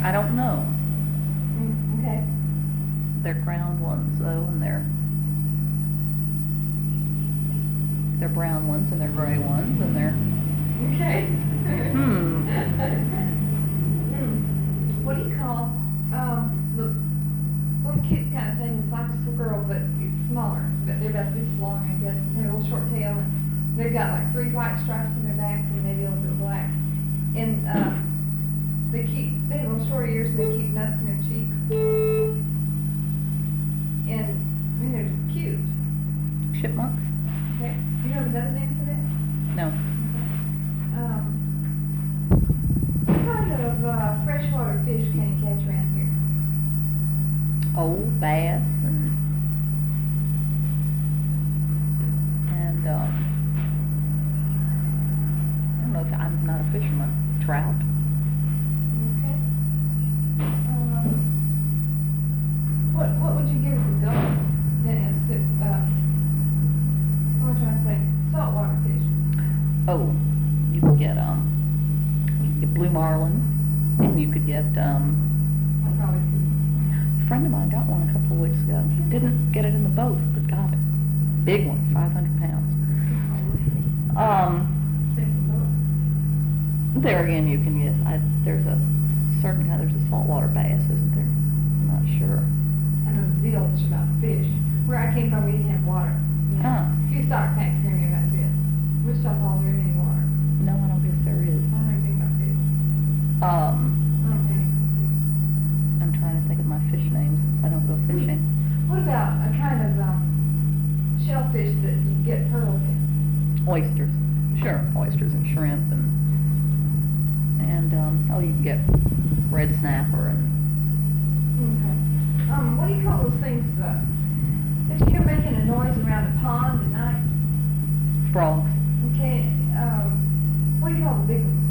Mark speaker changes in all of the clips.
Speaker 1: I don't know.
Speaker 2: Okay.
Speaker 1: They're ground ones though, and they're brown ones, and they're gray ones, and they're...
Speaker 2: Okay. What do you call the little cute kind of thing? It's like a squirrel, but it's smaller. But they're about this long, I guess. They have a little short tail, and they've got like 3 white stripes on their back, and maybe a little bit of black. And they have little short ears, and they keep nuts in their cheeks. And I mean, they're just cute.
Speaker 1: Chipmunks?
Speaker 2: Okay. Do you have another name for that?
Speaker 1: No.
Speaker 2: What kind of freshwater fish can you catch around here?
Speaker 1: Oh, bass and I don't know if I'm not a fisherman. Trout.
Speaker 2: Okay. What would you give as a goal? What am I trying to say? Saltwater fish.
Speaker 1: Oh, you could get blue marlin, and you could get
Speaker 2: I probably could.
Speaker 1: a friend of mine got one a couple of weeks ago. Didn't get it in the boat, but got it. Big one, 500 pounds. There again, you can use. There's a certain kind. There's a saltwater bass, isn't there? I'm not sure.
Speaker 2: I know zilch about fish. Where I came from, we didn't have water. You know,
Speaker 1: Huh.
Speaker 2: a few stock tanks here and that's it. Wichita Falls, there isn't any water.
Speaker 1: No, I don't guess there is.
Speaker 2: I don't know anything about fish. Okay.
Speaker 1: I'm trying to think of my fish names since I don't go fishing.
Speaker 2: What about a kind of shellfish that you get pearls in?
Speaker 1: Oysters. Sure, oysters and shrimp and you can get red snapper and
Speaker 2: Okay. What do you call those things that you hear making a noise around the pond at night?
Speaker 1: frogs.
Speaker 2: Okay. What do you call the big ones?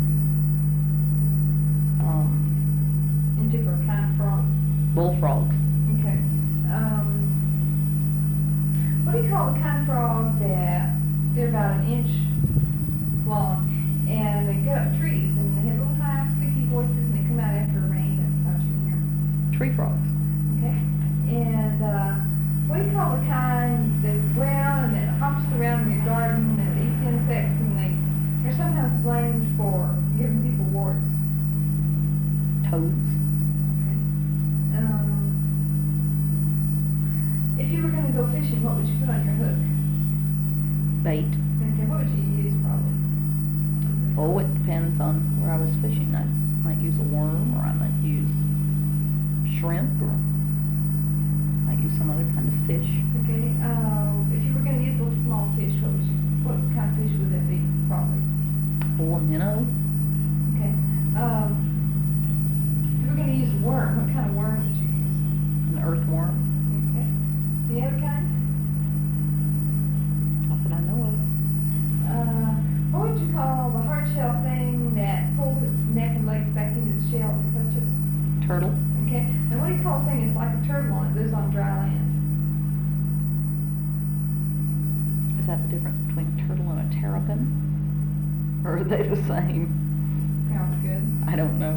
Speaker 2: In particular kind of frog.
Speaker 1: Bullfrogs.
Speaker 2: Okay. What do you call the kind of frog that they're about an inch long and they get up trees and they have little high squeaky voices and they come out after rain? That's about you can hear 'em.
Speaker 1: Tree frogs.
Speaker 2: Okay. And what do you call the kind that's brown and that hops around in your garden and eats insects and they're sometimes blamed for giving people warts?
Speaker 1: Toads.
Speaker 2: If you were going to go fishing, what would you put on your hook?
Speaker 1: Bait.
Speaker 2: Okay, what would you use probably?
Speaker 1: Oh, it depends on where I was fishing. I might use a worm, or I might use shrimp, or I might use some other kind of fish.
Speaker 2: Okay, if you were going to use a little small fish, what kind of fish would that be probably?
Speaker 1: Oh, a minnow.
Speaker 2: Okay. If you were going to use a worm, what kind of worm would you use?
Speaker 1: An earthworm.
Speaker 2: Okay. The other kind?
Speaker 1: Not that I know of.
Speaker 2: What would you call the hard shell thing that pulls its neck and legs back into the shell to touch it?
Speaker 1: Turtle.
Speaker 2: Okay. And what do you call a thing that's like a turtle and it lives on dry land?
Speaker 1: Is that the difference between a turtle and a terrapin? Or are they the same?
Speaker 2: Sounds good.
Speaker 1: I don't know.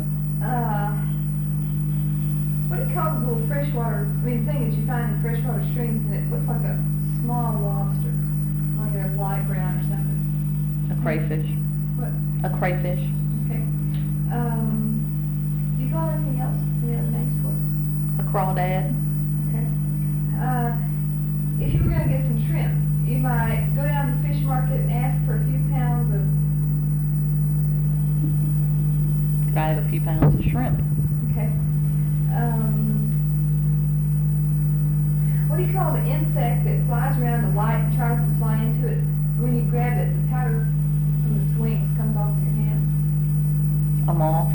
Speaker 2: What do you call the little freshwater, thing that you find in freshwater streams and it looks like a small lobster? Like they're light brown or something.
Speaker 1: A crayfish.
Speaker 2: What?
Speaker 1: A crayfish.
Speaker 2: Okay. Do you call anything else? Any other names for it?
Speaker 1: A crawdad.
Speaker 2: Okay. If you were going to get some shrimp, you might go down to the fish market and ask for a few pounds of...
Speaker 1: Could I have a few pounds of shrimp?
Speaker 2: Okay. What do you call the insect that flies around the light and tries to fly into it? When you grab it, the powder from its wings comes off your hands.
Speaker 1: A moth.